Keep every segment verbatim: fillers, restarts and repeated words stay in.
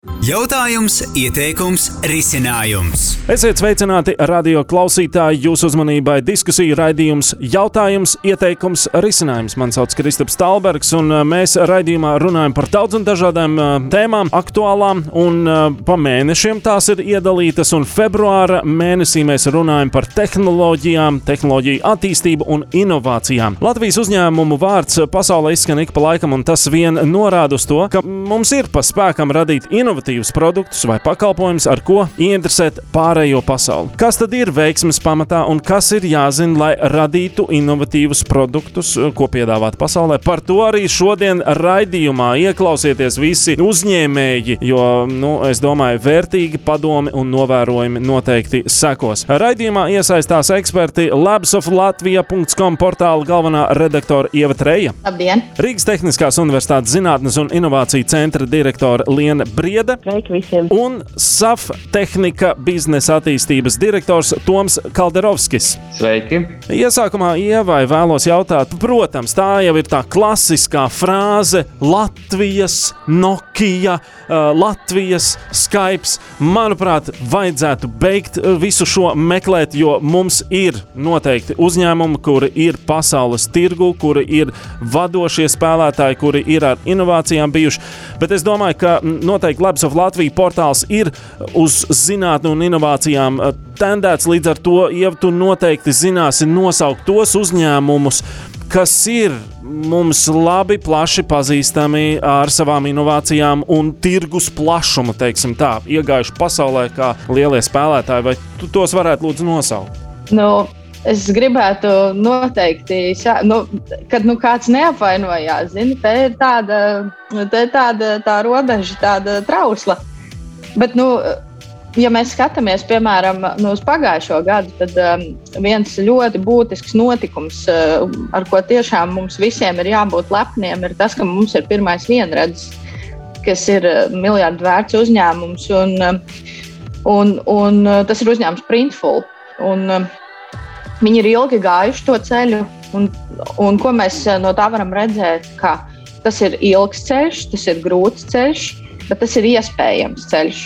Jautājums, ieteikums, risinājums. Esiet sveicināti, radio klausītāji, jūsu uzmanībai diskusiju raidījums Jautājums, ieteikums, risinājums. Man sauc Kristaps Talbergs, un mēs raidījumā runājam par daudz un dažādām tēmām, aktuālām, un pa mēnešiem tās ir iedalītas, un februāra mēnesī mēs runājam par tehnoloģijām, tehnoloģiju attīstību un inovācijām. Latvijas uzņēmumu vārds pasaulē izskan ik pa laikam, un tas vien norāda uz to, ka mums ir pa spēkam radīt inovatīvus produktus vai pakalpojumus, ar ko ieinteresēt pārējo pasauli. Kas tad ir veiksmes pamatā un kas ir jāzina, lai radītu inovatīvus produktus, ko piedāvāt pasaulē? Par to arī šodien raidījumā ieklausieties visi uzņēmēji, jo, nu, es domāju, vērtīgi padomi un novērojumi noteikti sekos. Raidījumā iesaistās eksperti labs of latvia punkts com portāla galvenā redaktora Ieva Treja. Labdien! Rīgas Tehniskās Universitātes zinātnes un inovāciju centra direktora Liena Briede. Sveiki visiem! Un S A F Tehnika biznesa attīstības direktors Toms Kalderovskis. Sveiki! Iesākumā Ievai vēlos jautāt, protams, tā jau ir tā klasiskā frāze Latvijas Nokia, uh, Latvijas Skype. Manuprāt, vajadzētu beigt visu šo meklēt, jo mums ir noteikti uzņēmumi, kuri ir pasaules tirgu, kuri ir vadošie spēlētāji, kuri ir ar inovācijām bijuši. Bet es domāju, ka noteikti Labs of Latvija portāls ir uz zinātni un inovācijām tendēts, līdz ar to, ja tu noteikti zināsi nosaukt tos uzņēmumus, kas ir mums labi, plaši pazīstami ar savām inovācijām un tirgus plašumu, teiksim tā, iegājuši pasaulē kā lielie spēlētāji, vai tu tos varētu lūdzu nosaukt? Nu, es gribētu noteikti, nu, kad nu kāds neapvainojās, zini, te ir tāda, te ir tāda tā robeža, tāda trausla. Bet, nu, ja mēs skatāmies, piemēram, nu, uz pagājušo gadu, tad um, viens ļoti būtisks notikums, uh, ar ko tiešām mums visiem ir jābūt lepniem, ir tas, ka mums ir pirmais vienredzes, kas ir uh, miljardu vērts uzņēmums, un, uh, un, un uh, tas ir uzņēmums Printful. Un, uh, viņi ir ilgi gājuši to ceļu, un, un ko mēs no tā varam redzēt, ka tas ir ilgs ceļš, tas ir grūts ceļš, bet tas ir iespējams ceļš.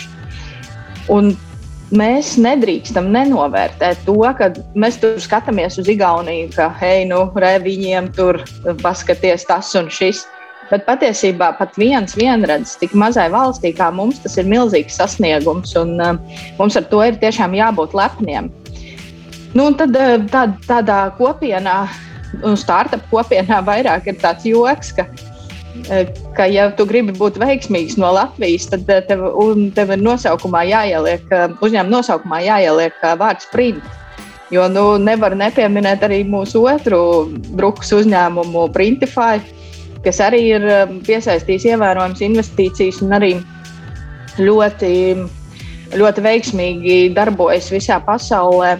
Un mēs nedrīkstam nenovērtēt to, ka mēs tur skatāmies uz Igauniju, ka, hei, nu, re, viņiem tur paskaties tas un šis. Bet patiesībā pat viens vienredzes tik mazai valstī kā mums, tas ir milzīgs sasniegums, un uh, mums ar to ir tiešām jābūt lepniem. Nu, un tad tā, tādā kopienā, startup kopienā vairāk ir tāds joks, ka ka ja tu gribi būt veiksmīgs no Latvijas, tad tev, tev ir nosaukumā jāieliek, uzņēmuma nosaukumā jāieliek vārds Print. Jo nu, nevar nepieminēt arī mūsu otru drukas uzņēmumu Printify, kas arī ir piesaistījis ievērojams investīcijas un arī ļoti, ļoti veiksmīgi darbojas visā pasaulē.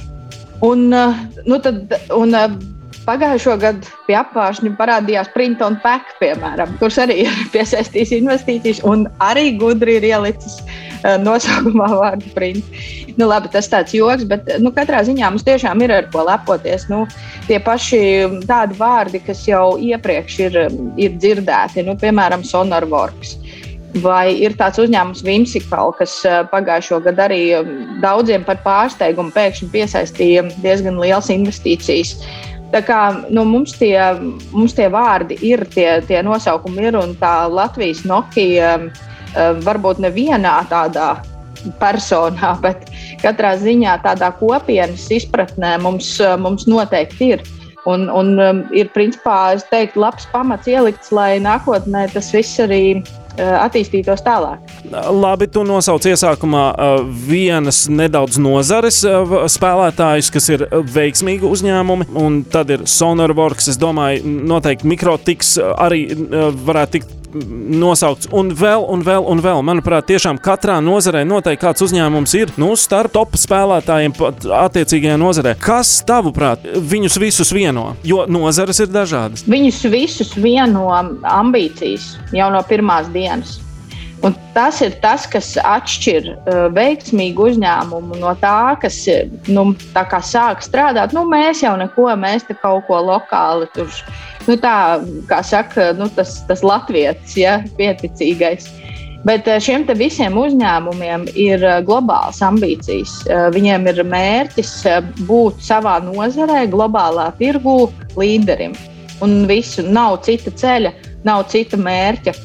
Un, nu, tad, un pagājušo gadu pie apvāršņa parādījās Print on Pack, piemēram, kurš arī ir piesaistījis investīcijas un arī gudri ir ielicis uh, nosaukumā vārdu Print. Nu, labi, tas tāds joks, bet nu, katrā ziņā mums tiešām ir ar ko lepoties. Nu, tie paši tādi vārdi, kas jau iepriekš ir, ir dzirdēti, nu, piemēram, SonarWorks. Vai ir tāds uzņēmums Whimsical, kas uh, pagājušo gadu arī daudziem par pārsteigumu pēkšņi piesaistīja diezgan liels investīcijas. Tā kā nu, mums, tie, mums tie vārdi ir, tie, tie nosaukumi ir, un tā Latvijas Nokia varbūt nevienā tādā personā, bet katrā ziņā tādā kopienas izpratnē mums, mums noteikti ir. Un, un ir principā, es teiktu, labs pamats ielikts, lai nākotnē tas viss arī attīstītos tālāk. Labi, tu nosauc iesākumā vienas nedaudz nozares spēlētājus, kas ir veiksmīgi uzņēmumi, un tad ir SonarWorks, es domāju, noteikti Mikrotiks arī varētu tikt nosaukts, un vēl, un vēl, un vēl. Manuprāt, tiešām katrā nozarē noteikti kāds uzņēmums ir, nu, starp top spēlētājiem attiecīgajā nozarē. Kas, tavuprāt, viņus visus vieno? Jo nozares ir dažādas. Viņus visus vieno ambīcijas jau no pirmās dienas. Un tas ir tas, kas atšķir uh, veiksmīgu uzņēmumu no tā, kas nu, tā kā sāk strādāt. Nu, mēs jau neko, mēs te kaut ko lokāli tur, nu tā, kā saka, nu, tas, tas latvietis, ja, pieticīgais. Bet šiem te visiem uzņēmumiem ir globālas ambīcijas. Viņiem ir mērķis būt savā nozarē, globālā tirgū līderim. Un visu, nav cita ceļa, nav cita mērķa.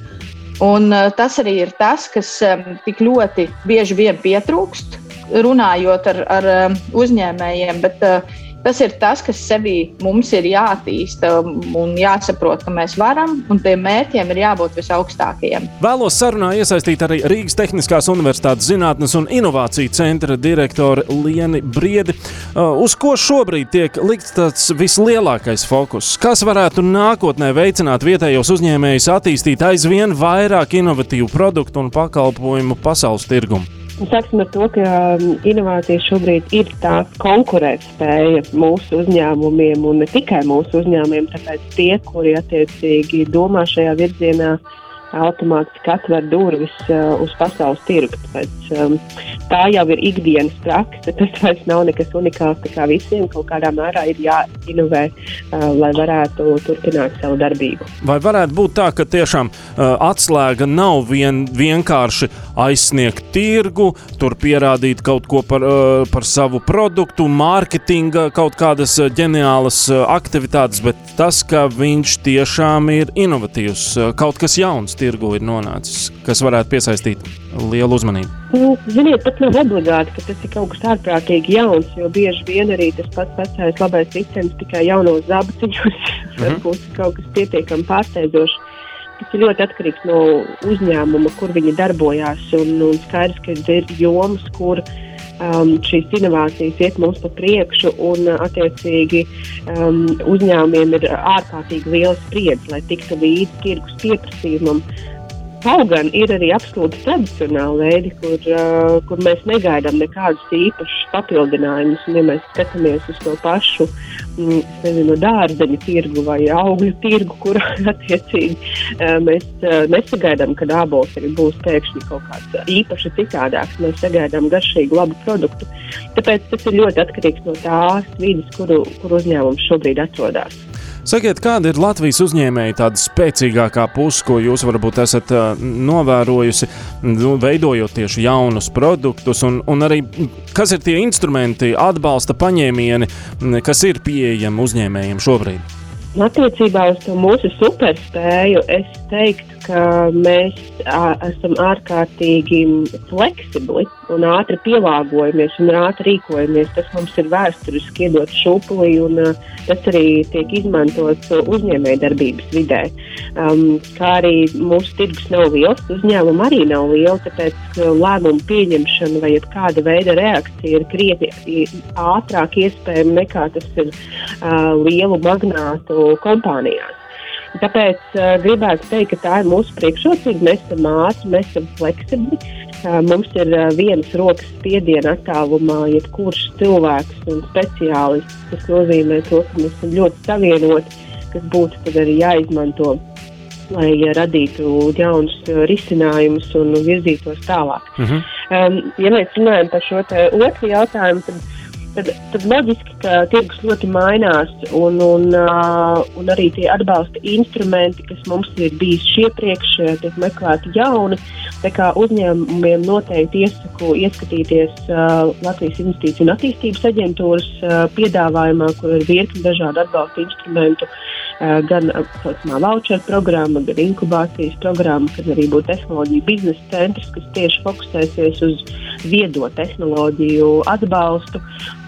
Un tas arī ir tas, kas tik ļoti bieži vien pietrūkst, runājot ar, ar uzņēmējiem, bet tas ir tas, kas sevī mums ir jātīsta un jāsaprot, ka mēs varam, un tiem mērķiem ir jābūt visaugstākajiem. Vēlos sarunā iesaistīt arī Rīgas Tehniskās Universitātes zinātnes un inovāciju centra direktori Lieni Briedi. Uz ko šobrīd tiek likts tāds vislielākais fokus? Kas varētu nākotnē veicināt vietējos uzņēmējus attīstīt aizvien vairāk inovatīvu produktu un pakalpojumu pasaules tirgumu? Sāksim ar to, ka inovācija šobrīd ir tā konkurētspēja mūsu uzņēmumiem un ne tikai mūsu uzņēmumiem, tāpēc tie, kuri attiecīgi domā šajā virzienā, automātiski atver durvis uh, uz pasaules tirgu. Tāpēc um, tā jau ir ikdienas prakse, tas vairs nav nekas unikāls, tā kā visiem kaut kādā mērā ir jāinovē, uh, lai varētu turpināt savu darbību. Vai varētu būt tā, ka tiešām uh, atslēga nav vien, vienkārši aizsniegt tirgu, tur pierādīt kaut ko par, uh, par savu produktu, mārketinga, kaut kādas uh, ģeniālas uh, aktivitātes, bet tas, ka viņš tiešām ir inovatīvs, uh, kaut kas jauns tirgu ir nonācis, kas varētu piesaistīt lielu uzmanību? Nu, ziniet, pat nav obligāti, ka tas ir kaut kas ārprātīgi jauns, jo bieži vien arī tas pats vecais labais vicens tikai jaunos zabatiņos, mm-hmm. varbūt kaut kas pietiekami pārsteidzoši. Tas ir ļoti atkarīgs no uzņēmuma, kur viņi darbojās, un, un skaidrs, ka ir jomas, kur um, šīs inovācijas iet mums pa priekšu, un attiecīgi um, uzņēmumiem ir ārkārtīgi liela spriedze, lai tiktu līdz tirgus pieprasījumam. Kaut gan ir arī absolūti tradicionāli veidi, kur, uh, kur mēs negaidām nekādus īpašus papildinājumus. Un, ja mēs skatāmies uz to pašu mm, nezinu, dārzeņu tirgu vai augļu tirgu, kur attiecīgi uh, mēs uh, nesagaidām, ka ābols arī būs pēkšņi kaut kāds īpaši citādāks. Mēs sagaidām garšīgu labu produktu. Tāpēc tas ir ļoti atkarīgs no tās vides, kuru, kur uzņēmums šobrīd atrodas. Sakiet, kāda ir Latvijas uzņēmēja tāda spēcīgākā puse, ko jūs varbūt esat uh, novērojusi, nu, veidojot tieši jaunus produktus, un, un arī kas ir tie instrumenti, atbalsta paņēmieni, kas ir pieejami uzņēmējiem šobrīd? Attiecībā uz to mūsu superspēju es teiktu, ka mēs a, esam ārkārtīgi fleksibli un ātri pielāgojamies un ātri rīkojamies. Tas mums ir vēsturiski iedot šūpulī, un a, tas arī tiek izmantots uzņēmējdarbības vidē. Um, kā arī mūsu tirgus nav liels, uzņēmumi arī nav lieli, tāpēc lēmumu pieņemšana vai kāda veida reakcija ir krietni ātrāk iespējama nekā tas ir uh, lielu magnātu kompānijās. Tāpēc uh, gribētu teikt, ka tā ir mūsu priekšrocība. Mēs esam ātri, mēs esam fleksibli. Uh, mums ir uh, vienas rokas spiediena attālumā jebkurš cilvēks un speciālists. Tas nozīmē to, ka mēs esam ļoti savienoti, kas būtu tad arī jāizmanto, lai radītu jaunus risinājumus un virzītos tālāk. Uh-huh. Um, ja mēs runājam par šo te otru jautājumu, tad Tad, tad loģiski, ka tirgus ļoti mainās un, un, uh, un arī tie atbalsta instrumenti, kas mums ir bijis iepriekš, tiek meklēti jauni. Tā kā uzņēmumiem noteikti iesaku ieskatīties uh, Latvijas Investīciju un attīstības aģentūras uh, piedāvājumā, kur ir virkni dažādu atbalsta instrumentu, uh, gan saucamā voucher programma, gan inkubācijas programma, kad arī būtu tehnoloģiju biznesa centrs, kas tieši fokusēsies uz viedo tehnoloģiju atbalstu,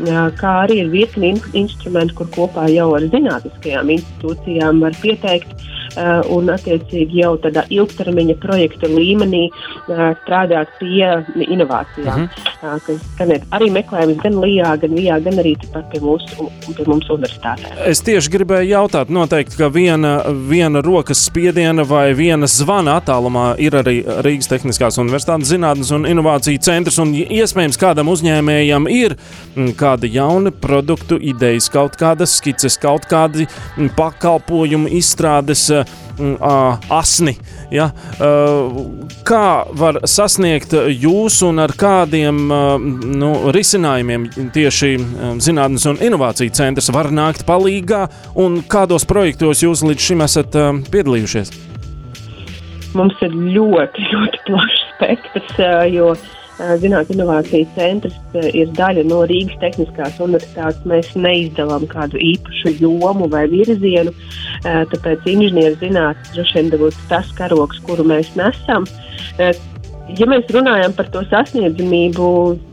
kā arī ir virkni instrumenti, kur kopā jau ar zinātniskajām institūcijām var pieteikt un attiecīgi jau tādā ilgtermiņa projekta līmenī strādāt pie inovācijām, mm-hmm. kas gan ir arī meklējums gan Lijā, gan Vijā, gan arī pie, mūsu, pie mums universitātē. Es tieši gribēju jautāt, noteikti, ka viena, viena rokas spiediena vai viena zvana attālumā ir arī Rīgas Tehniskās Universitātes zinātnes un inovāciju centrs, un iespējams kādam uzņēmējam ir kādi jauni produktu idejas, kaut kādas skices, kaut kādi pakalpojumu izstrādes uh, asni. Ja? Uh, kā var sasniegt jūs un ar kādiem uh, nu, risinājumiem tieši uh, zinātnes un inovāciju centrs var nākt palīgā, un kādos projektos jūs līdz šim esat uh, piedalījušies? Mums ir ļoti, ļoti plašs aspektus, jo Zinātņu inovāciju centrs ir daļa no Rīgas Tehniskās universitātes. Mēs neizdalām kādu īpašu jomu vai virzienu, tāpēc inženieru zinātnes droši vien būtu tas karogs, kuru mēs nesam. Ja mēs runājam par to sasniedzamību,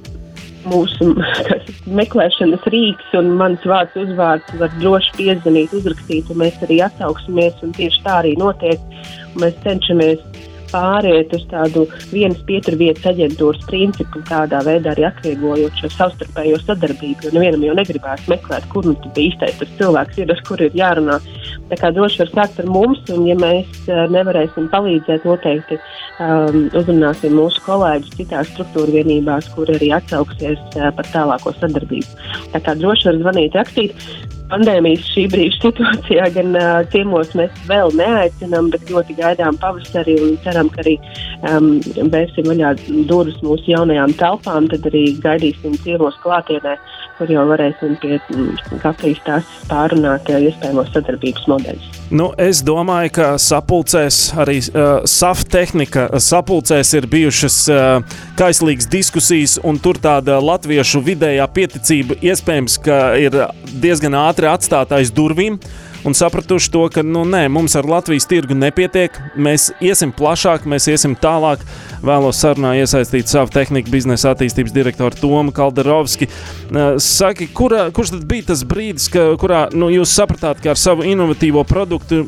mūsu meklēšanas rīks un mans vārds uzvārds var droši piezvanīt, uzrakstīt, un mēs arī atsauksimies, un tieši tā arī notiek. Mēs cenšamies pāriet uz tādu vienas pieturvietas aģentūras principu, tādā veidā arī atvieglojot šo savstarpējo sadarbību, jo nevienam jau negribās meklēt, kur nu tad īstais tas cilvēks ir, ar kur ir jārunā. Tā kā droši var sākt ar mums, un ja mēs nevarēsim palīdzēt, noteikti um, uzrunāsim mūsu kolēģus citās struktūra vienībās, kur arī atsauksies uh, par tālāko sadarbību. Tā kā droši var zvanīt, rakstīt. Pandēmijas šī brīža situācijā gan uh, ciemos mēs vēl neaicinām, bet ļoti gaidām pavasari un ceram, ka arī um, vērsim vaļā durvis mūsu jaunajām telpām, tad arī gaidīsim ciemos klātienē, kur jau varēsim pie kafijas tās pārunāt uh, iespējamos sadarbības modeļus. Nu, es domāju, ka sapulcēs arī uh, S A F tehnika sapulcēs ir bijušas uh, kaislīgas diskusijas, un tur tāda latviešu vidējā pieticība iespējams, ka ir diezgan ātri atstāt aiz durvīm un sapratuši to, ka nu, nē, mums ar Latvijas tirgu nepietiek, mēs iesim plašāk, mēs iesim tālāk. Vēlos sarunā iesaistīt savu tehniku biznesa attīstības direktoru Tomu Kalderovski. Saki, kurā, kurš tad bija tas brīdis, ka, kurā nu, jūs sapratāt, ka ar savu inovatīvo produktu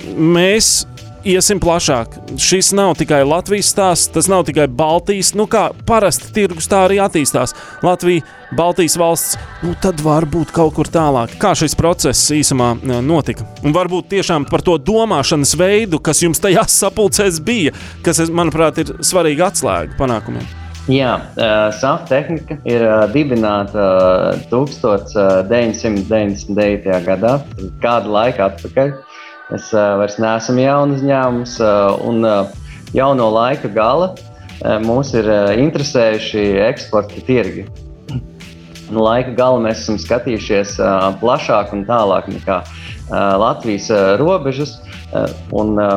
mēs iesim plašāk. Šis nav tikai Latvijas stāsts, tas nav tikai Baltijas, nu kā parasti tirgus tā arī attīstās. Latvija, Baltijas valsts, nu tad varbūt kaut kur tālāk. Kā šis process īsumā notika? Un varbūt tiešām par to domāšanas veidu, kas jums tajās sapulcēs bija, kas, manuprāt, ir svarīga atslēga panākumiem. Jā, S A F tehnika ir dibināta tūkstoš deviņsimt deviņdesmit devītajā gadā, kādu laiku atpakaļ. Es uh, vairs neesmu jauns uzņēmums, uh, un uh, jauno laika gala uh, mūs ir uh, interesējuši eksporta tirgi. No laika gala mēs esam skatījušies uh, plašāk un tālāk nekā uh, Latvijas uh, robežas, uh, un uh,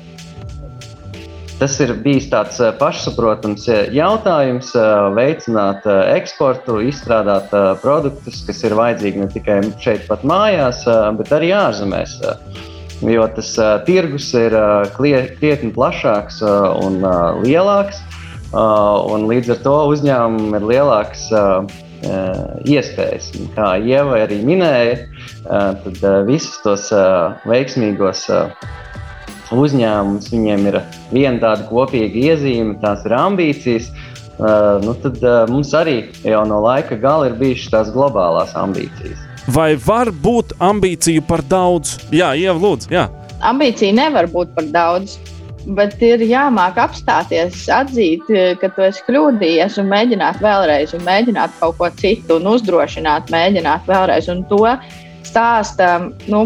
tas ir bijis tāds uh, pašsaprotams jautājums uh, veicināt uh, eksportu, izstrādāt uh, produktus, kas ir vajadzīgi ne tikai šeit pat mājās, uh, bet arī ārzemēs. Uh, Jo tas uh, tirgus ir uh, krietni plašāks uh, un uh, lielāks, uh, un līdz ar to uzņēmumam ir lielāks uh, uh, iespējas. Kā Ieva arī minēja, uh, tad uh, visus tos uh, veiksmīgos uh, uzņēmumus, viņiem ir viena tāda kopīga iezīme, tās ir ambīcijas. Uh, nu tad uh, mums arī jau no laika gala ir bijušas tās globālās ambīcijas. Vai var būt ambīciju par daudz? Jā, Ieva, lūdzu, jā. Ambīcija nevar būt par daudz, bet ir jāmāk apstāties, atzīt, ka tu esi kļūdījies un mēģināt vēlreiz, un mēģināt kaut ko citu, un uzdrošināt, mēģināt vēlreiz. Un to stāsta, nu,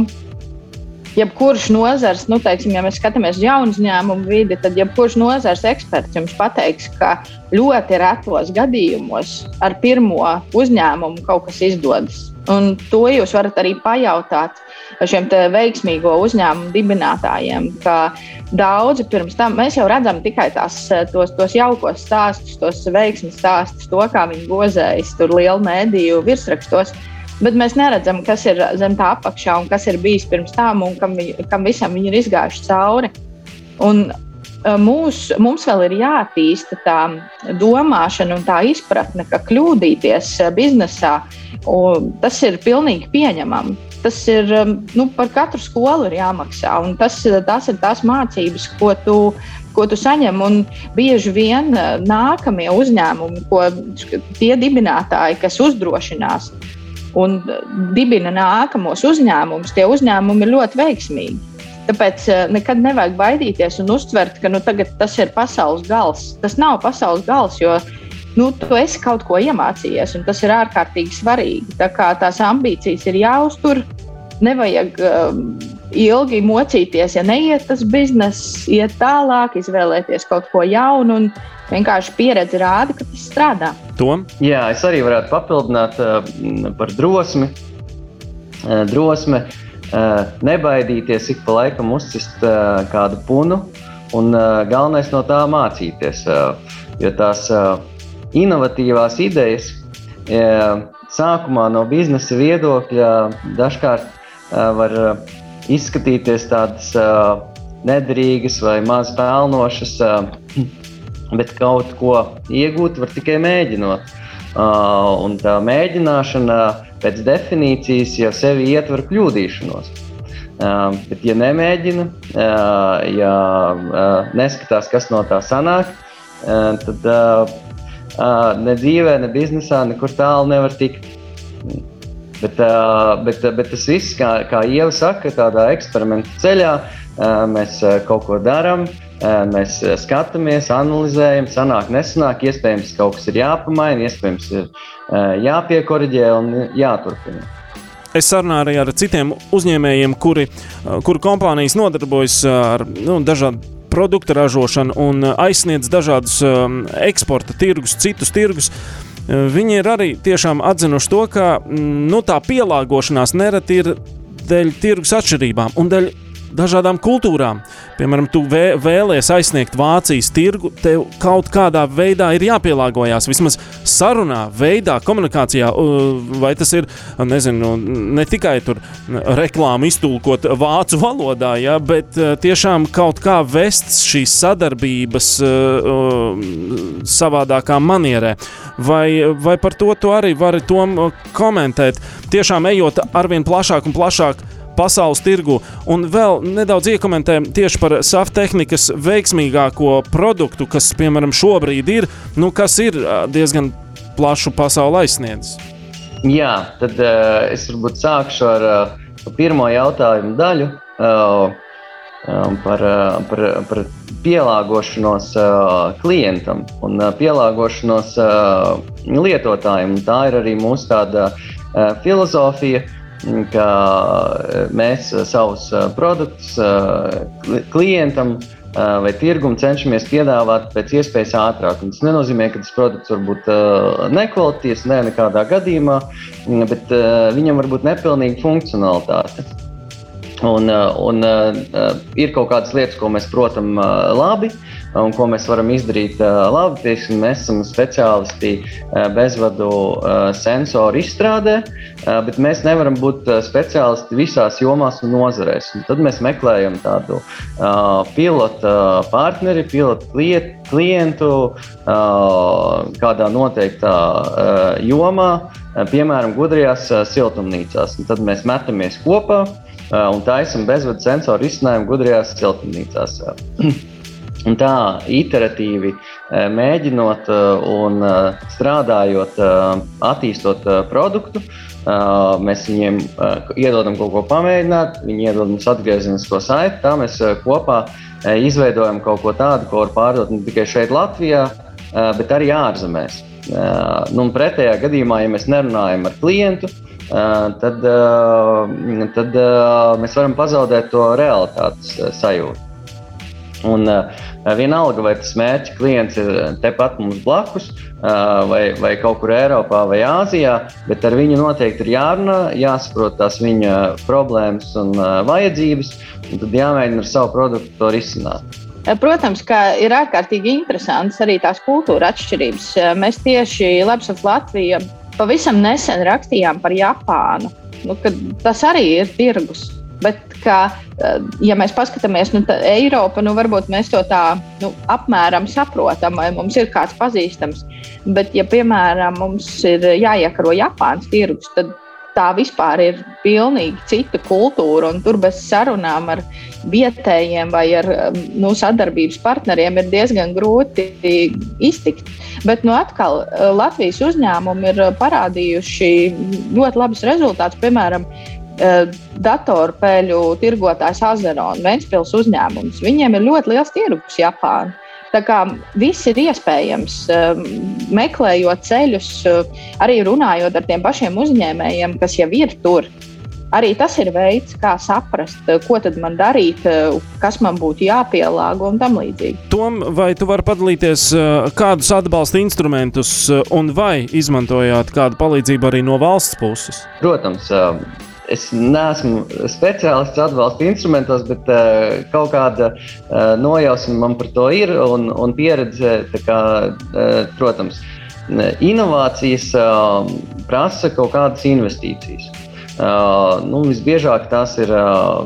jebkurš nozars, nu, teiksim, ja mēs skatāmies uz jaunu uzņēmumu vidi, tad jebkurš nozars eksperts jums pateiks, ka ļoti retos gadījumos ar pirmo uzņēmumu kaut kas izdodas. Un to jūs varat arī pajautāt šiem te veiksmīgo uzņēmumu dibinātājiem, ka daudzi pirms tam, mēs jau redzam tikai tās, tos, tos jaukos stāstus, tos veiksmes stāstus, to, kā viņi gozējas tur lielu mēdīju virsrakstos, bet mēs neredzam, kas ir zem tā apakšā un kas ir bijis pirms tam un kam, kam visam viņi ir izgājuši cauri. Un mūs, mums vēl ir jātīsta tā domāšana un tā izpratne, ka kļūdīties biznesā, un tas ir pilnīgi pieņemami. Tas ir, nu, par katru skolu ir jāmaksā, un tas, tas ir tās mācības, ko tu, ko tu saņem, un bieži vien nākamie uzņēmumi, ko tie dibinātāji, kas uzdrošinās un dibina nākamos uzņēmumus, tie uzņēmumi ir ļoti veiksmīgi. Tāpēc nekad nevajag baidīties un uztvert, ka nu, tagad tas ir pasaules gals. Tas nav pasaules gals, jo nu, tu esi kaut ko iemācījies, un tas ir ārkārtīgi svarīgi. Tā kā tās ambīcijas ir jāuztur, nevajag um, ilgi mocīties, ja neiet tas bizness, iet tālāk, izvēlēties kaut ko jaunu, un vienkārši pieredze rāda, ka tas strādā. Tom? Jā, es arī varētu papildināt uh, par drosmi. Uh, drosme. Uh, nebaidīties ik pa laikam uzcist uh, kādu punu un uh, galvenais no tā mācīties. Uh, jo tās inovatīvās idejas sākumā no biznesa viedokļa dažkārt var izskatīties tādas nederīgas vai maz pelnošas, bet kaut ko iegūt var tikai mēģinot. Un tā mēģināšana pēc definīcijas jau sevi ietver kļūdīšanos. Bet ja nemēģina, ja neskatās, kas no tā sanāk, tad ne dzīvē, ne biznesā, nekur tālu nevar tikt. Bet, bet, bet tas viss, kā, kā Ieva saka, tādā eksperimenta ceļā, mēs kaut ko darām, mēs skatāmies, analizējam, sanāk, nesanāk, iespējams kaut kas ir jāpamaina, iespējams ir jāpiekoriģē un jāturpina. Es sarunāju arī ar citiem uzņēmējiem, kuri, kuri kompānijas nodarbojas ar nu, dažādu produktu ražošanu un aizsniedz dažādus um, eksporta tirgus, citus tirgus. Viņi ir arī tiešām atzinuši to, ka nu, tā pielāgošanās nereti ir dēļ tirgus atšķirībām un dēļ dažādām kultūrām. Piemēram, tu vē, vēlies aizsniegt Vācijas tirgu, tev kaut kādā veidā ir jāpielāgojās, vismaz sarunā, veidā, komunikācijā, vai tas ir, nezinu, ne tikai tur reklāmu iztulkot vācu valodā, ja, bet tiešām kaut kā vest šīs sadarbības savādākā manierē. Vai, vai par to tu arī vari Tom komentēt, tiešām ejot arvien plašāk un plašāk pasaules tirgu, un vēl nedaudz iekomentē tieši par Saftehnikas veiksmīgāko produktu, kas, piemēram, šobrīd ir, nu, kas ir diezgan plašu pasauli aizsniedzis. Jā, tad uh, es varbūt sākšu ar uh, pirmo jautājumu daļu uh, um, par, uh, par, par pielāgošanos uh, klientam un uh, pielāgošanos uh, lietotājiem. Tā ir arī mūsu tāda uh, filozofija, ka mēs savus produktus klientam vai tirgumu cenšamies piedāvāt pēc iespējas ātrāk. Un tas nenozīmē, ka tas produkts var būt nekvalitīvs, ne nekādā gadījumā, bet viņam var būt nepilnīga funkcionalitāte. Un, un ir kaut kādas lietas, ko mēs protam labi, un ko mēs varam izdarīt labi. Tiešām mēs esam speciālisti bezvadu sensoru izstrādē, bet mēs nevaram būt speciālisti visās jomās un nozarēs. Un tad mēs meklējam tādu pilotu partneri, pilotu klientu kādā noteiktā jomā, piemēram, gudrajās siltumnīcās. Un tad mēs metamies kopā un taisam bezvadu sensoru izcinājumu gudrajās siltumnīcās. Un tā iteratīvi mēģinot un strādājot, attīstot produktu, mēs viņiem iedodam kaut ko pamēģināt, viņi iedod mums atgriezenisko saiti, tā mēs kopā izveidojam kaut ko tādu, ko var pārdot ne tikai šeit Latvijā, bet arī ārzemēs. Nu, un pretējā gadījumā, ja mēs nerunājam ar klientu, tad, tad mēs varam pazaudēt to realitātes sajūtu. Un vienalga, vai tas mērķa klients ir tepat mums blakus, vai, vai kaut kur Eiropā vai Āzijā, bet ar viņu noteikti ir jārunā, jāsaprot tās viņa problēmas un vajadzības, un tad jāmēģina ar savu produktu to risināt. Protams, ka ir ārkārtīgi interesants arī tās kultūra atšķirības. Mēs tieši Labsoft Latvija pavisam nesen rakstījām par Japānu, nu, kad tas arī ir tirgus. Bet, kā, ja mēs paskatāmies, nu, Eiropa, nu, varbūt mēs to tā nu, apmēram saprotam, vai mums ir kāds pazīstams. Bet, ja, piemēram, mums ir jāiekaro Japānas tirgus, tad tā vispār ir pilnīgi cita kultūra, un tur bez sarunām ar vietējiem vai ar nu, sadarbības partneriem ir diezgan grūti iztikt. Bet, nu, atkal, Latvijas uzņēmumi ir parādījuši ļoti labus rezultātus, piemēram, datorpeļu tirgotājs Azeron, Ventspils uzņēmums. Viņiem ir ļoti liels tirgus Japāna. Tā kā viss ir iespējams, meklējot ceļus, arī runājot ar tiem pašiem uzņēmējiem, kas jau ir tur. Arī tas ir veids, kā saprast, ko tad man darīt, kas man būtu jāpielāgo un tam līdzīgi. Tom, vai tu vari padalīties, kādus atbalsta instrumentus un vai izmantojāt kādu palīdzību arī no valsts puses? Protams, es neesmu speciālists atbalsta instrumentos, bet uh, kaut kāda uh, nojausma man par to ir un, un pieredze, tā kā, uh, protams, inovācijas uh, prasa kaut kādas investīcijas. Uh, nu, visbiežāk tās ir uh,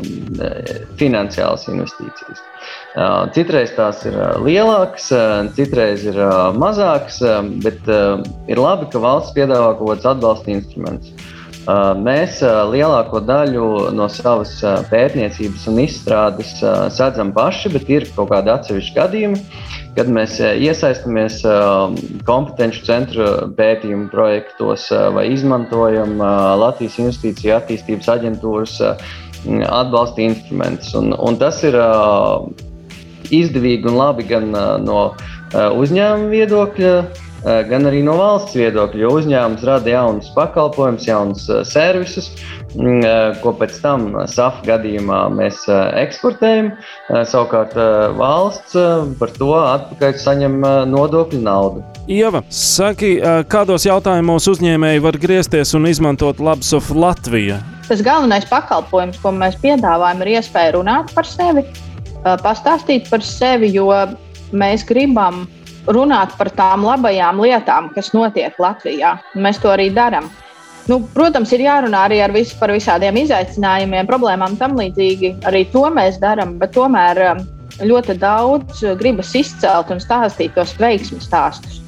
finansiālas investīcijas. Uh, citreiz tās ir uh, lielākas, uh, citreiz ir uh, mazākas, uh, bet uh, ir labi, ka valsts piedāvā kaut kāds atbalsta instruments. Uh, mēs uh, lielāko daļu no savas uh, pētniecības un izstrādes uh, sadzam paši, bet ir kaut kādi atsevišķi gadījumi, kad mēs uh, iesaistamies uh, kompetenču centru pētījumu projektos uh, vai izmantojam uh, Latvijas Investīciju attīstības aģentūras uh, atbalsta instrumentus. Un, un tas ir uh, izdevīgi un labi gan uh, no uh, uzņēmuma viedokļa, gan arī no valsts viedokļa, jo uzņēmums rada jaunus pakalpojumus, jaunus uh, servisus, uh, ko pēc tam uh, S A F gadījumā mēs uh, eksportējam. Uh, savukārt uh, valsts uh, par to atpakaļ saņem uh, nodokļu naudu. Ieva, saki, uh, kādos jautājumos uzņēmēji var griezties un izmantot Labsoft Latvija? Tas galvenais pakalpojums, ko mēs piedāvājam, ir iespēja runāt par sevi, uh, pastāstīt par sevi, jo mēs gribam runāt par tām labajām lietām, kas notiek Latvijā. Mēs to arī darām. Nu, protams, ir jārunā arī ar visu, par visādiem izaicinājumiem, problēmām tam līdzīgi. Arī to mēs darām, bet tomēr ļoti daudz gribas izcelt un stāstīt tos veiksmes stāstus.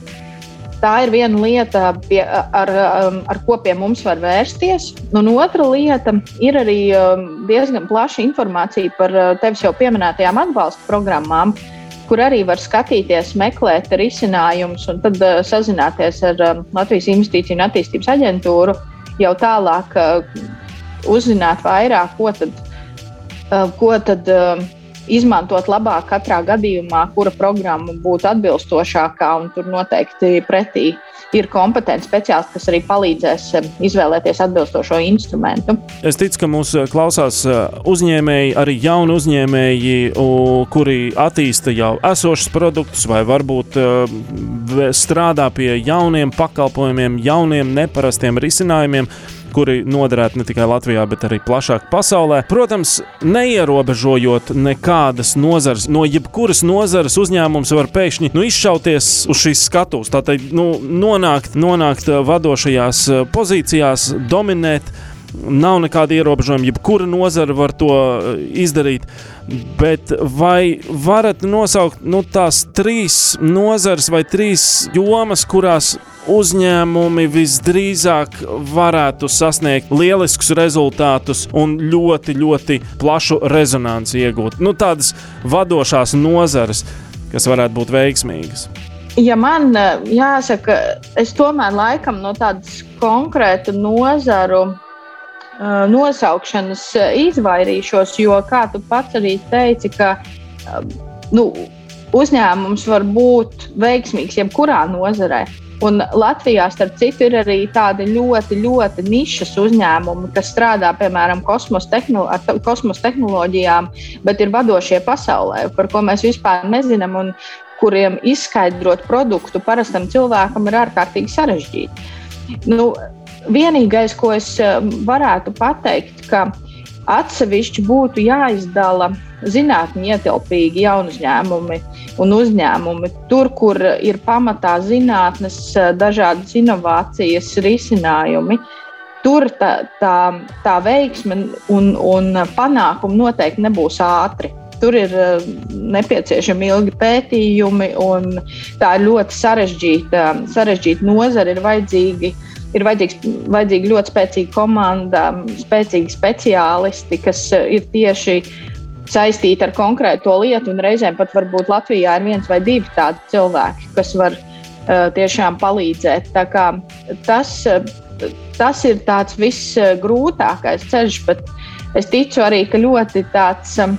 Tā ir viena lieta, pie, ar, ar ko pie mums var vērsties. Un otra lieta ir arī diezgan plaša informācija par tevis jau pieminētajām atbalsta programmām, kur arī var skatīties, meklēt risinājumus un tad uh, sazināties ar uh, Latvijas Investīciju un attīstības aģentūru, jau tālāk uh, uzzināt vairāk, ko tad, uh, ko tad uh, izmantot labāk katrā gadījumā, kura programma būtu atbilstošākā, un tur noteikti pretī ir kompetenti speciālisti, kas arī palīdzēs izvēlēties atbilstošo instrumentu. Es ticu, ka mūs klausās uzņēmēji, arī jauni uzņēmēji, kuri attīsta jau esošus produktus vai varbūt strādā pie jauniem pakalpojumiem, jauniem neparastiem risinājumiem, kuri noderētu ne tikai Latvijā, bet arī plašāk pasaulē. Protams, neierobežojot nekādas nozares, no jebkuras nozares uzņēmums var pēkšņi nu, izšauties uz šīs skatuves, tātad nu, nonākt, nonākt vadošajās pozīcijās, dominēt. Nav nekāda ierobežojuma, jebkura nozara var to izdarīt, bet vai varat nosaukt nu, tās trīs nozares vai trīs jomas, kurās uzņēmumi visdrīzāk varētu sasniegt lieliskus rezultātus un ļoti, ļoti plašu rezonanci iegūt? Nu, tādas vadošās nozares, kas varētu būt veiksmīgas. Ja man jāsaka, es tomēr laikam no tādas konkrētu nozaru nosaukšanas izvairīšos, jo, kā tu pats arī teici, ka nu, uzņēmums var būt veiksmīgs jebkurā nozarē. Un Latvijā, starp citu, ir arī tādi ļoti, ļoti nišas uzņēmumi, kas strādā, piemēram, kosmos tehnolo- ar kosmos tehnoloģijām, bet ir vadošie pasaulē, par ko mēs vispār nezinām un kuriem izskaidrot produktu parastam cilvēkam ir ārkārtīgi sarežģīti. Nu, vienīgais, ko es varētu pateikt, ka atsevišķi būtu jāizdala zinātņu ietilpīgi jaunuzņēmumi un uzņēmumi. Tur, kur ir pamatā zinātnes, dažādas inovācijas risinājumi, tur tā, tā, tā veiksme un, un panākumi noteikti nebūs ātri. Tur ir nepieciešami ilgi pētījumi un tā ir ļoti sarežģīta, sarežģīta nozara, ir vajadzīgi Ir vajadzīgs, vajadzīga ļoti spēcīga komanda, spēcīgi speciālisti, kas ir tieši saistīti ar konkrēto lietu, un reizēm pat varbūt Latvijā ir viens vai divi tādi cilvēki, kas var uh, tiešām palīdzēt. Tā kā tas, tas ir tāds viss grūtākais ceļš, bet es ticu arī, ka ļoti tāds um,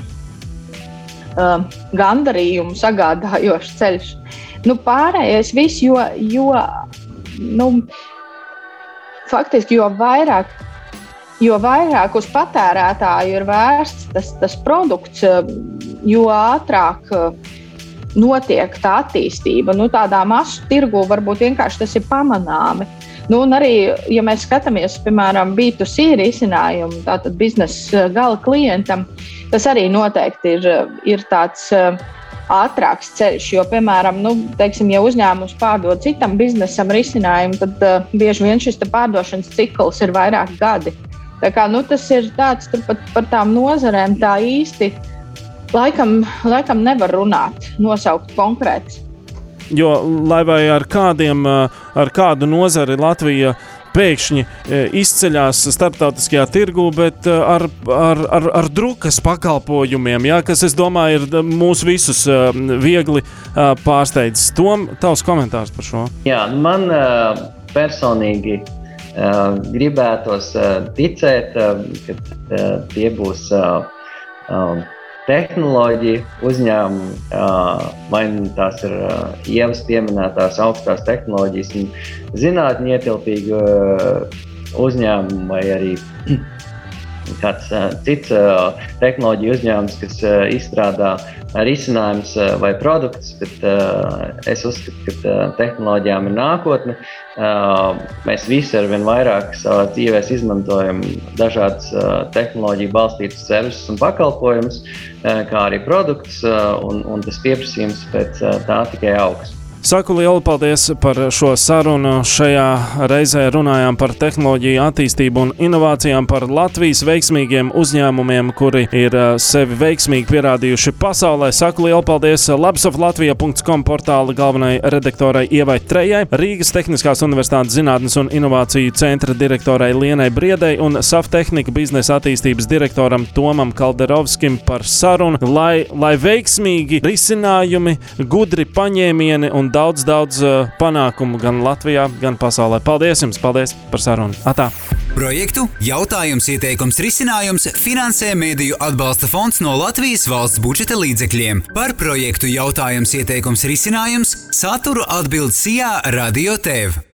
uh, gandarījumu sagādājošs ceļš. Nu, pārējais viss, jo, jo nu, faktiski, jo vairāk, jo vairāk uz patērētāju ir vērsts tas, tas produkts, jo ātrāk notiek tā attīstība. Nu, tādā masu tirgu varbūt vienkārši tas ir pamanāmi. Nu, un arī, ja mēs skatāmies, piemēram, B two C risinājumu, tātad biznesa gala klientam, tas arī noteikti ir, ir tāds ātrāks ceļš, jo, piemēram, nu, teiksim, ja uzņēmums pārdod citam biznesam risinājumu, tad uh, bieži vien šis pārdošanas cikls ir vairāk gadi. Tā kā, nu, tas ir tāds, turpat par tām nozarēm tā īsti laikam, laikam nevar runāt, nosaukt konkrēti. Jo, lai vai ar kādiem, ar kādu nozari Latvija pēkšņi izceļās starptautiskajā tirgū, bet ar, ar, ar, ar drukas pakalpojumiem, jā, kas, es domāju, ir mūs visus viegli pārsteidzis. Tom, tavs komentārs par šo? Jā, man personīgi gribētos ticēt, ka tie būs tehnoloģiju uzņēmumi, vai tās ir Ievas pieminētās augstās tehnoloģijas un zinātņu ietilpīgi uzņēmumi, vai arī kāds cits tehnoloģiju uzņēmums, kas izstrādā risinājumus vai produktus, bet es uzskatu, ka tehnoloģijām ir nākotne. Mēs visi arvien vairāk savā dzīvēs izmantojam dažādas tehnoloģiju balstītas servisus un pakalpojumus, kā arī produktus, un, un tas pieprasījums pēc tā tikai augs. Saku lielu paldies par šo sarunu. Šajā reizē runājām par tehnoloģiju attīstību un inovācijām, par Latvijas veiksmīgiem uzņēmumiem, kuri ir sevi veiksmīgi pierādījuši pasaulē. Saku lielu paldies labsoflatvija punkts com portāla galvenai redaktorai Ievai Trejai, Rīgas Tehniskās Universitātes zinātnes un inovāciju centra direktorai Lienai Briedei un Saftehnika biznesa attīstības direktoram Tomam Kalderovskim par sarunu, lai, lai veiksmīgi risinājumi, gudri paņēmieni un daudz, daudz uh, panākumu gan Latvijā, gan pasaulē. Paldies jums, paldies par sarunu. Atā! Projektu Jautājums, ieteikums, risinājums finansē Mediju atbalsta fonds no Latvijas valsts budžeta līdzekļiem. Par projektu Jautājums, ieteikums, risinājums saturu atbild Sijā Radio T V.